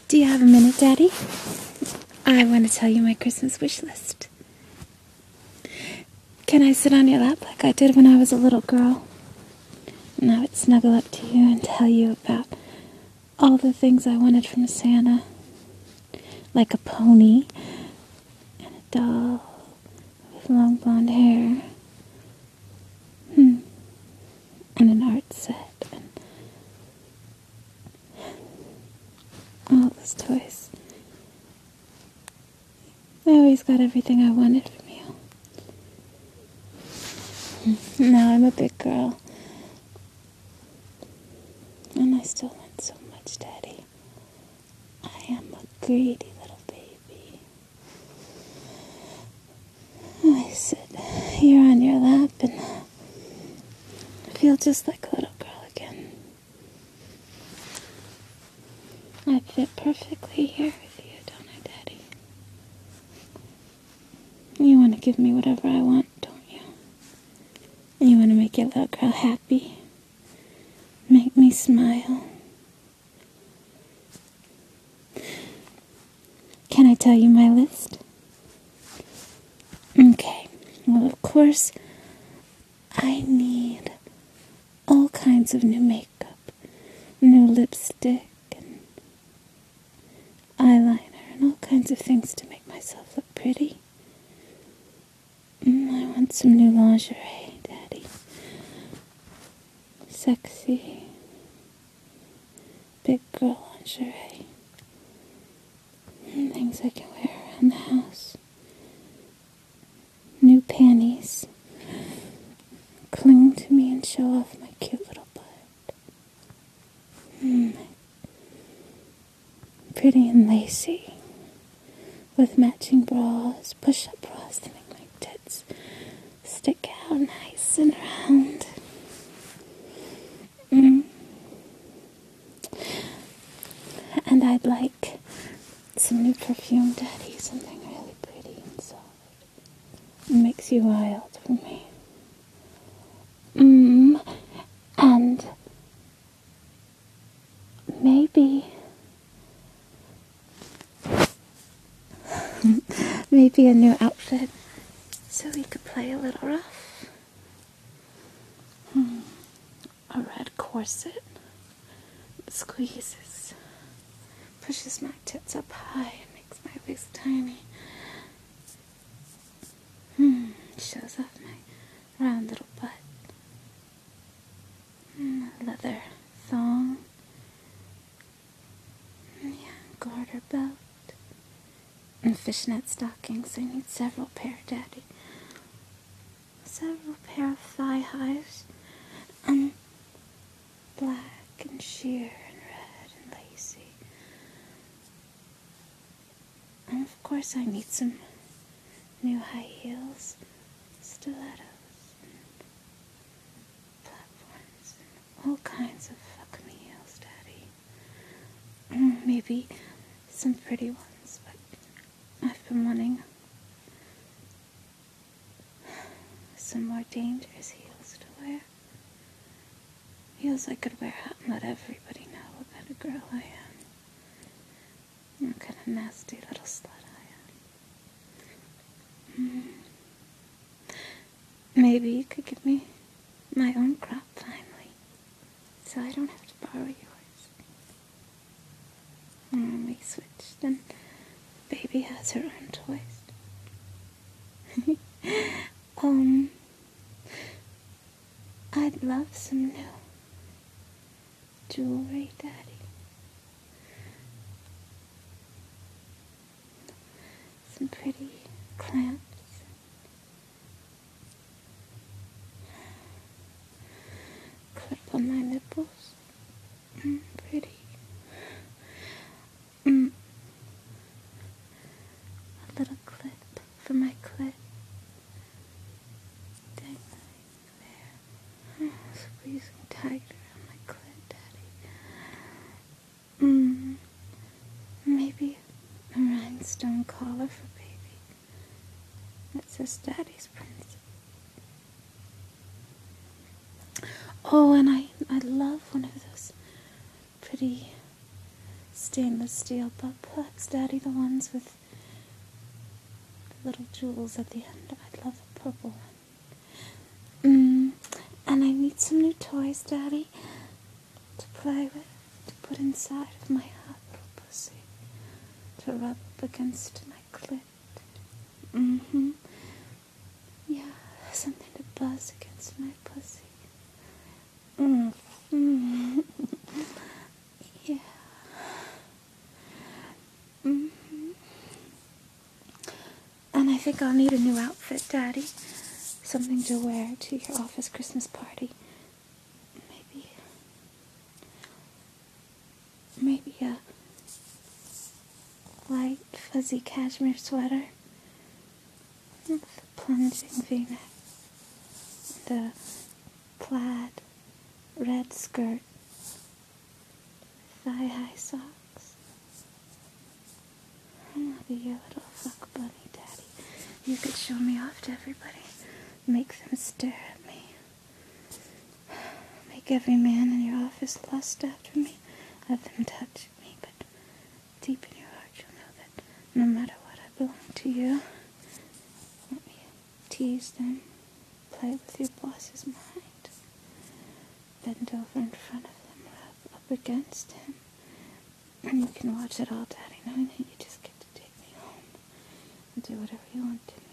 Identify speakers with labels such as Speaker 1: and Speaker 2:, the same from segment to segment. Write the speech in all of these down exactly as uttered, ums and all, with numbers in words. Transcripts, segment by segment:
Speaker 1: Do you have a minute, Daddy? I want to tell you my Christmas wish list. Can I sit on your lap like I did when I was a little girl? And I would snuggle up to you and tell you about all the things I wanted from Santa. Like a pony and a doll with long blonde hair. Hmm. And an art set and all those toys. I always got everything I wanted from you. Now I'm a big girl. And I still want so much, Daddy. I am a greedy little baby. I sit here on your lap and feel just like a little girl again. I fit perfectly here with you, don't I, Daddy? You want to give me whatever I want, don't you? And you want to make your little girl happy. Make me smile. Can I tell you my list? Okay. Well, of course, I need all kinds of new makeup, new lipstick, and eyeliner, and all kinds of things to make myself look pretty. Mm, I want some new lingerie, Daddy. Sexy, big girl lingerie. And things I can wear around the house. New panties. Cling to me and show off my cute little butt. Mm. Pretty and lacy. With matching bras, push-up bras to make my tits stick out nice and round. Mm. And I'd like some new perfume, Daddy. Something really pretty and soft. It makes you wild for me. Mm. And maybe... maybe a new outfit so we could play a little rough. Hmm. A red corset squeezes, pushes my tits up high, and makes my waist tiny. Hmm. Shows off my round little butt. Hmm. A leather thong. Yeah, garter belt. And fishnet stockings. I need several pair, Daddy. Several pair of thigh highs. Um, black and sheer and red and lacy. And of course I need some new high heels, stilettos, and platforms, and all kinds of fucking heels, Daddy. Mm, maybe some pretty ones, but I've been wanting some more dangerous heels to wear. Heels I could wear out and let everybody know what kind of girl I am. What kind of nasty little slut I am. Mm. Maybe you could give me my own crop finally, so I don't have to borrow yours. And when we switch, then baby has her own toys. um, I'd love some new jewelry, Daddy. Some pretty clamps. Clip on my nipples. Mm, pretty. Mm. A little clip for my clit. Dangling there. Oh, squeezing tight around my clit, Daddy. Mm. Maybe a rhinestone collar for baby. That says Daddy's Prince. Oh, and I, I love one of those pretty stainless steel butt plugs, Daddy, the ones with little jewels at the end. I'd love a purple one. Mm, and I need some new toys, Daddy, to play with, to put inside of my hot little pussy, to rub up against my clit. Mm-hmm. Yeah, something to buzz against my pussy. Mm-hmm. Yeah. Mm-hmm. And I think I'll need a new outfit, Daddy. Something to wear to your office Christmas party. Maybe... Maybe a light, fuzzy cashmere sweater with a plunging v-neck and a plaid red skirt with thigh-high socks. I'll be your little fuck bunny, Daddy. You could show me off to everybody. Make them stare at me. Make every man in your office lust after me. Have them touch me, but deep in your heart you'll know that no matter what, I belong to you. Let me tease them, play with your boss's mind. Bend over in front of them, rub up against him. And you can watch it all, Daddy, knowing that you just get to take me home and do whatever you want to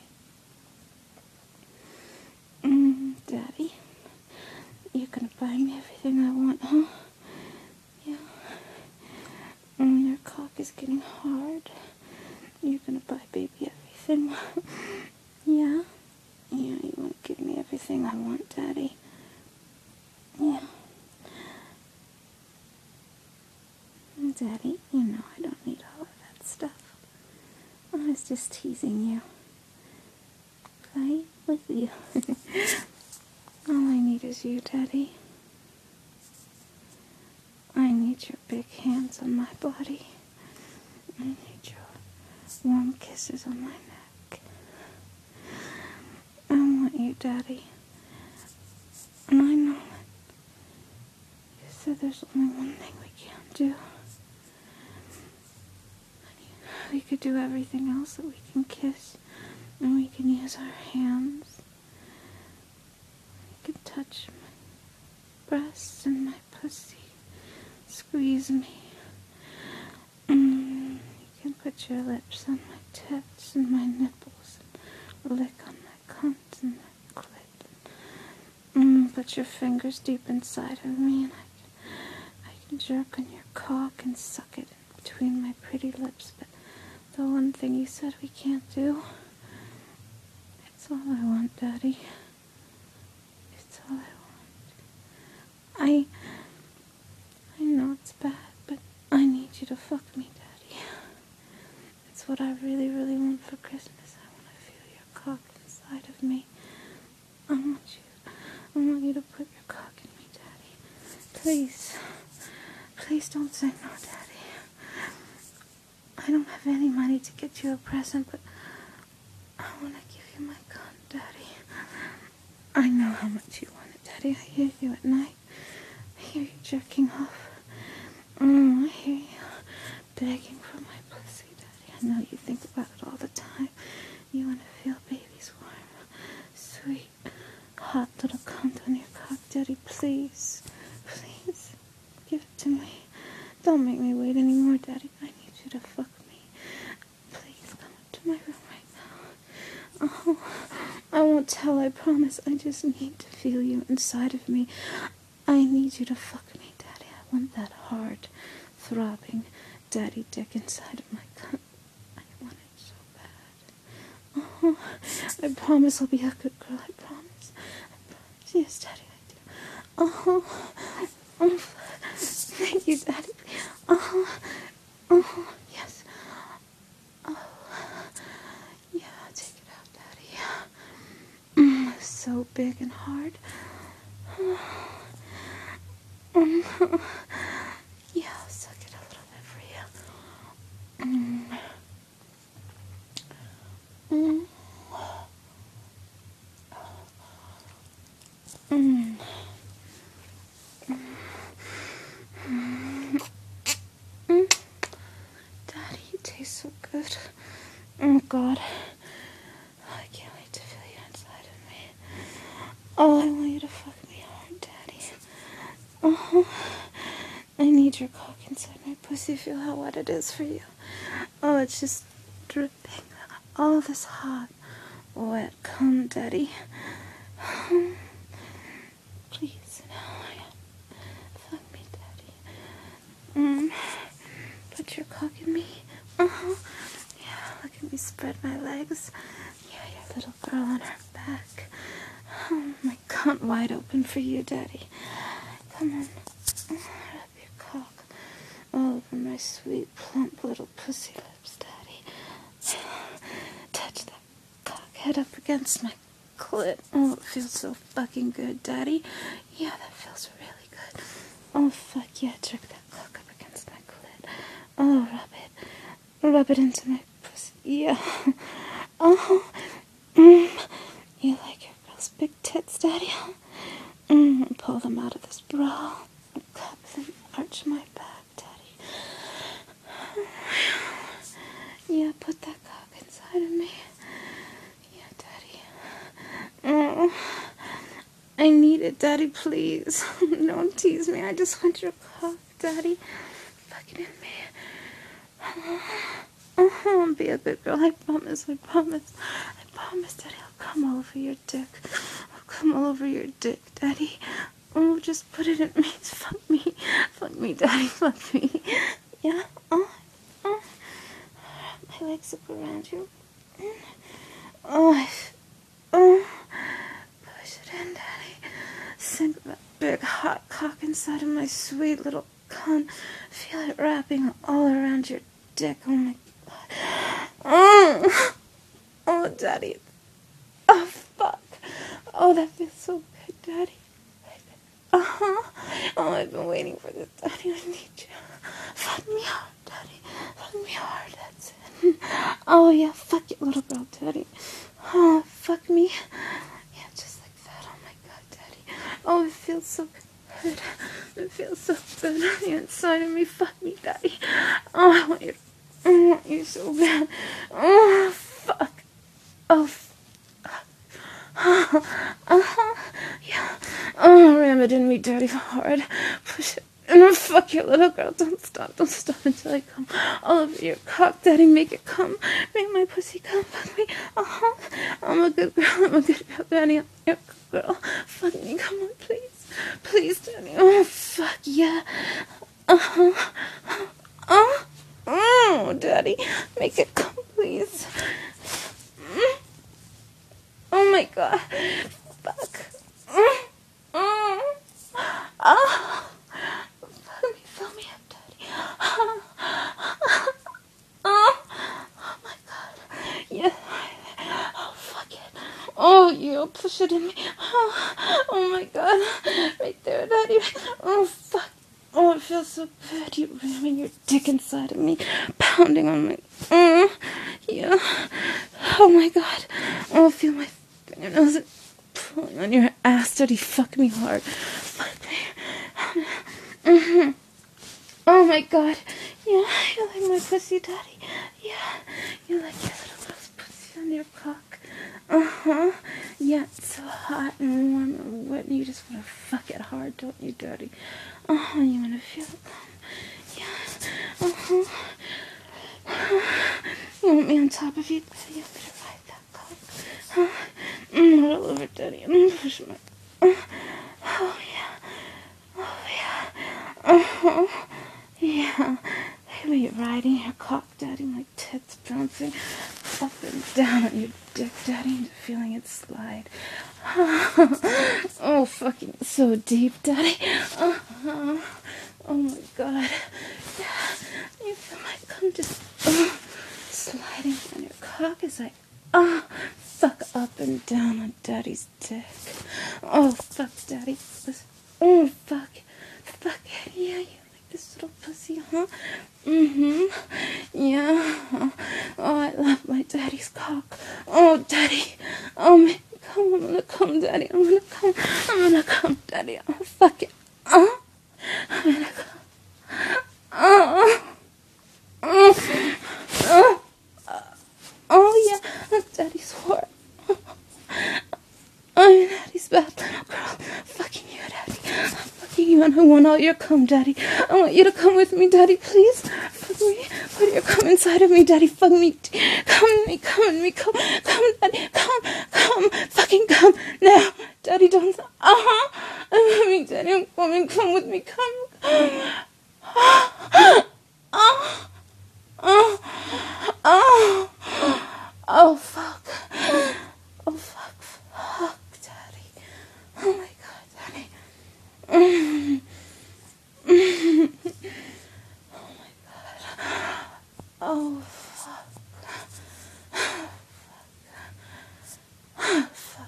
Speaker 1: me. Mm, Daddy, you're gonna buy me everything I want, huh? Yeah. Mm, your cock is getting hard. You're gonna buy baby everything. Yeah? Yeah, you wanna give me everything I want, Daddy. Yeah. Daddy, you know I don't need all of that stuff. I was just teasing you. Play with you. All I need is you, Daddy. I need your big hands on my body. I need your warm kisses on my neck. I want you, Daddy. And I know that you said there's only one thing we can't do. We could do everything else that we can kiss, and we can use our hands. You can touch my breasts and my pussy, squeeze me. Mm, you can put your lips on my tits and my nipples, and lick on my cunt and my clit. Mm, put your fingers deep inside of me, and I can, I can jerk on your cock and suck it in between my pretty lips, but the one thing you said we can't do, it's all I want, Daddy. It's all I want. I, I know it's bad, but I need you to fuck me, Daddy. It's what I really, really want for Christmas. I want to feel your cock inside of me. I want you, I want you to put your cock in me, Daddy. Please, please don't say no, Daddy. I don't have any money to get you a present, but I want to give you my gun, Daddy. I know how much you want it, Daddy. I hear you at night. I hear you jerking off. Mm, I hear you begging for my pussy, Daddy. I know you think about it all the time. You want to feel baby's warm, sweet, hot little cunt on your cock, Daddy. Please, please, give it to me. Don't make me wait anymore, Daddy. I need you to fuck me. Please come up to my room right now. Oh, I won't tell, I promise. I just need to feel you inside of me. I need you to fuck me, Daddy. I want that hard, throbbing, daddy dick inside of my cunt. I want it so bad. Oh, I promise I'll be a good girl. I promise. I promise. Yes, Daddy, I do. Oh, oh, thank you, Daddy. Oh, oh, yes. Oh, yeah, take it out, Daddy. Mm, so big and hard. Mm, yeah, I'll suck it a little bit for you. Mm. Mm. Mm. Mm. Mm. tastes so good. Oh, God. I can't wait to feel you inside of me. Oh, I want you to fuck me hard, Daddy. Oh, I need your cock inside my pussy. Feel how wet it is for you. Oh, it's just dripping. All this hot, wet cum, Daddy. Please, now, fuck me, Daddy. Mm. Put your cock in me. Uh-huh. Yeah, look at me spread my legs. Yeah, your little girl on her back. Oh, my cunt wide open for you, Daddy. Come on. Rub your cock all over my sweet, plump little pussy lips, Daddy. Touch that cock head up against my clit. Oh, it feels so fucking good, Daddy. Yeah, that feels really good. Oh, fuck yeah, jerk that cock up against my clit. Oh, rub it. Rub it into my pussy. Yeah. Oh. Mm. You like your girl's big tits, Daddy? Mm. Pull them out of this bra. Cup them, arch my back, Daddy. Yeah, put that cock inside of me. Yeah, Daddy. Mm. I need it, Daddy, please. Don't tease me. I just want your cock, Daddy. Fucking in me. Uh-huh. Be a good girl. I promise. I promise. I promise, Daddy. I'll come all over your dick. I'll come all over your dick, Daddy. Oh, just put it in me. Fuck me. Fuck me, Daddy. Fuck me. Yeah. Oh. Oh. My legs up around you. Oh. Oh. Push it in, Daddy. Sink that big hot cock inside of my sweet little cunt. Feel it wrapping all around your dick. Oh my God. Oh, oh, Daddy. Oh, fuck. Oh, that feels so good, Daddy. Uh-huh. Oh, I've been waiting for this, Daddy. I need you. Fuck me hard, Daddy. Fuck me hard, that's it. Oh, yeah, fuck you, little girl, Daddy. Oh, fuck me. Yeah, just like that. Oh, my God, Daddy. Oh, it feels so good. It feels so good on the inside of me. Fuck me, Daddy. Oh, I want you. I want you so bad. Oh, fuck. Oh, fuck. Uh-huh. Yeah. Oh, ram it in me, Daddy, hard. Push it. And fuck you, little girl. Don't stop. Don't stop until I come all over your cock, Daddy. Make it come. Make my pussy come. Fuck me. Uh-huh. I'm a good girl. I'm a good girl, Daddy. I'm a good girl. Fuck me. Come on, please. Please, Daddy. Oh, fuck yeah. Uh-huh. Oh. Oh, Daddy. Make it come, please. Mm. Oh, my God. Fuck. Mm. Mm. Oh. Let me fill me up, Daddy. Oh. Oh my God. Yeah. Oh, fuck it. Oh, you push it in me. Oh, oh my God. Right there, Daddy. Oh, fuck. Oh, it feels so good. You ramming your dick inside of me, pounding on my. Mm, yeah. Oh my God. Oh, feel my fingernails pulling on your ass, Daddy. Fuck me hard. Fuck me. Mm-hmm. Oh my God. Yeah, you like my pussy, Daddy. Yeah, you like your little girl's pussy on your cock. Uh-huh. Yeah, it's so hot and warm and wet and you just want to fuck it hard, don't you, Daddy? Uh-huh, you want to feel it come. Yeah. Uh-huh. You want me on top of you, Daddy? You better ride that cock. Huh? Mm, all over, Daddy. Mm, push my... Uh, oh, yeah. Oh, yeah. Uh-huh. Yeah. Feel you riding your cock, Daddy. My tits bouncing up and down on your dick, Daddy, and feeling it slide. Oh, fucking so deep, Daddy. Uh-huh. Oh, my God. Yeah. You feel my cum just uh, sliding on your cock as I uh, fuck up and down on Daddy's dick. Oh, fuck, Daddy. Oh, fuck. Fuck. Yeah, you like this little pussy, huh? Mm-hmm. Yeah. Oh, I love my Daddy's cock. Oh, Daddy. Oh, man. Come, I'm gonna come, Daddy. I'm gonna come. I'm gonna come, Daddy. Oh, fuck it. Oh, I'm gonna come. Oh, oh, oh, on. I want all your cum, Daddy. I want you to come with me, Daddy, please. Fuck me. Put your cum inside of me, Daddy. Fuck me. Come in me, come in me, come, come, Daddy. Come, come, fucking come. Now, Daddy, don't. Uh-huh. I'm coming, Daddy. I'm coming. Come with me. Come, come. Oh, oh, oh, oh, oh, fuck. Oh, fuck, fuck, Daddy. Oh, my God, Daddy. Mm. Mm. Oh, my God. Oh, fuck. Fuck. Fuck.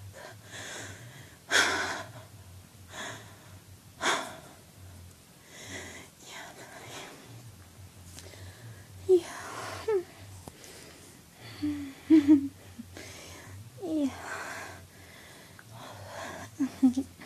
Speaker 1: Yeah. Yeah.